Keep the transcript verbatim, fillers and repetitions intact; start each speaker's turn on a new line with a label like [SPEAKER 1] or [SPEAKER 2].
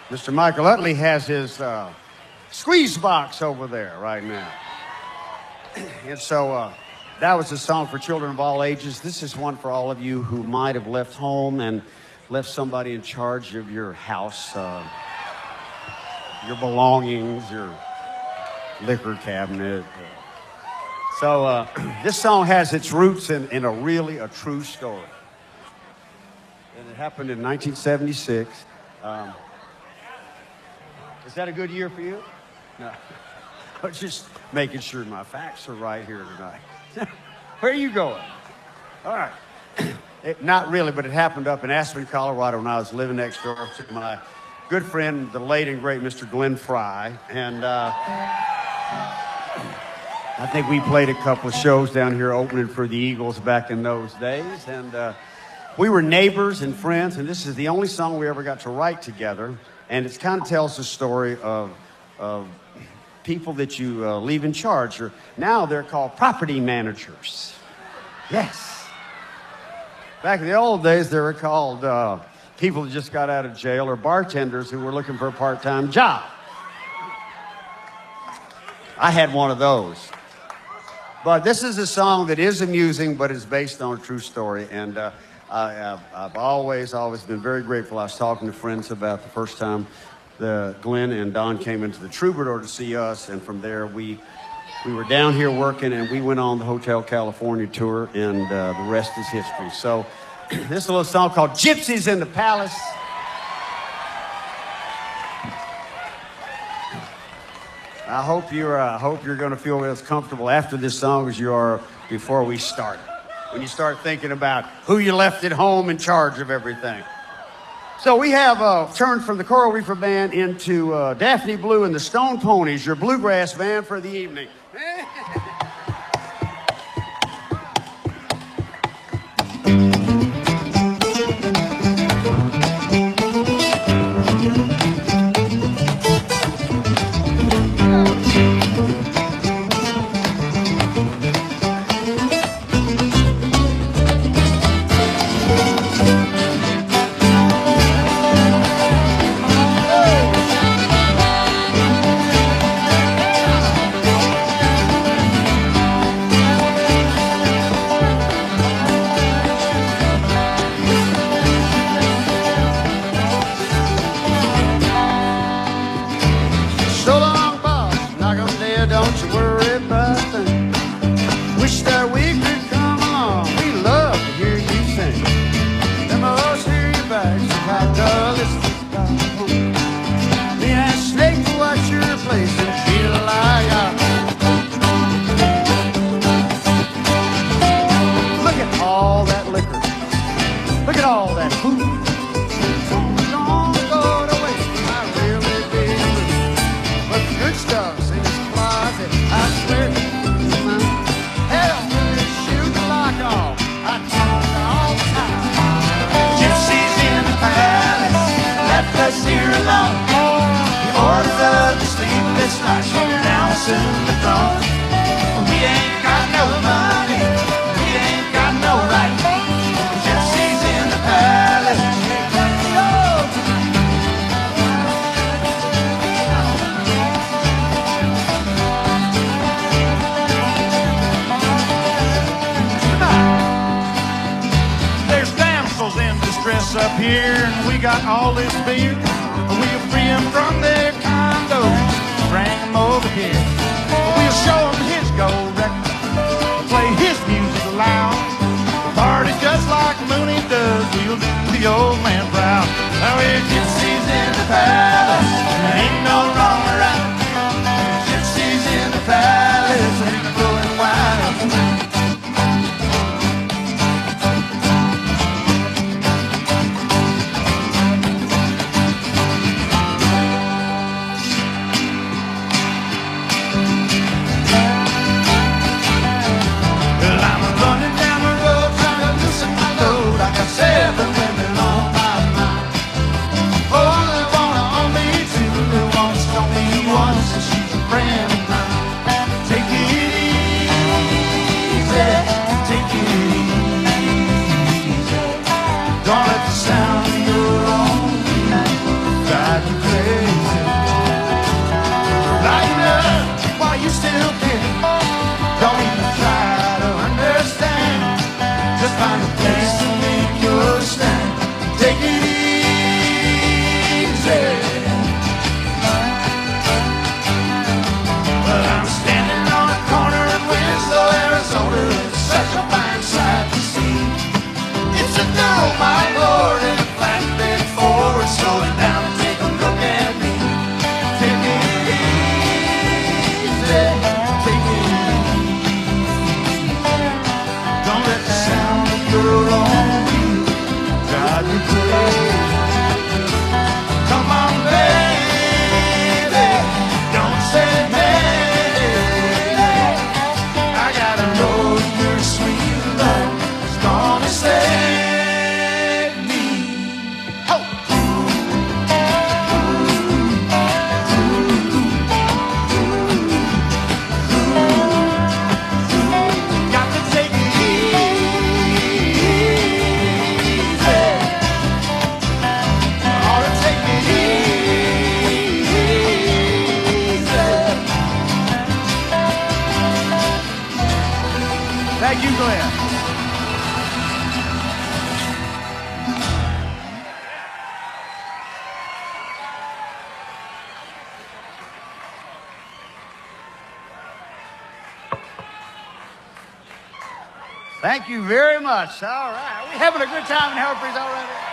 [SPEAKER 1] Mister Michael Utley has his uh, squeeze box over there right now. And so uh, that was a song for children of all ages. This is one for all of you who might have left home and left somebody in charge of your house, uh, your belongings, your liquor cabinet. So uh, this song has its roots in, in a really a true story. And it happened in nineteen seventy-six. Um, is that a good year for you? No. I was just making sure my facts are right here tonight. Where are you going? All right. It, not really, but it happened up in Aspen, Colorado when I was living next door to my good friend, the late and great Mister Glenn Fry. And uh, I think we played a couple of shows down here opening for the Eagles back in those days. And uh, we were neighbors and friends, and this is the only song we ever got to write together. And it kind of tells the story of, of people that you uh, leave in charge. Or now they're called property managers. Yes. Back in the old days, they were called uh, people that just got out of jail or bartenders who were looking for a part-time job. I had one of those. But this is a song that is amusing, but is based on a true story. And uh, I, I've, I've always, always been very grateful. I was talking to friends about the first time the Glenn and Don came into the Troubadour to see us. And from there, we, we were down here working, and we went on the Hotel California tour, and uh, the rest is history. So this is a little song called Gypsies in the Palace. I hope you're, uh, hope you're going to feel as comfortable after this song as you are before we start. When you start thinking about who you left at home in charge of everything. So we have uh, turned from the Coral Reefer Band into uh, Daphne Blue and the Stone Ponies, your bluegrass band for the evening.
[SPEAKER 2] Up here, and we got all this beer. We'll free them from their condos, bring them over here. We'll show them his gold record, play his music loud. Party just like Mooney does, we'll do the old man proud. Now we're gypsies in the palace, there ain't no wrong or right. Gypsies in the palace, ain't blowing wild. you crazy. Lighten up while you still can. Don't even try to understand. Just find a place to make your stand. Take it easy. Well, I'm standing on a corner in Winslow, Arizona. It's such a fine sight to see. It's a no, my lord, and a flatbed forward. Slow it down and take a look at me. Take it easy. Take it easy. Don't let the sound of your own beat drive you crazy. Come on, baby. Don't say maybe. I gotta know your sweet love is gonna save me. Ho! Got to take it easy. Ought to take it easy.
[SPEAKER 1] Thank you, Glenn. Thank you very much. All right. Are we having a good time in Harper's already?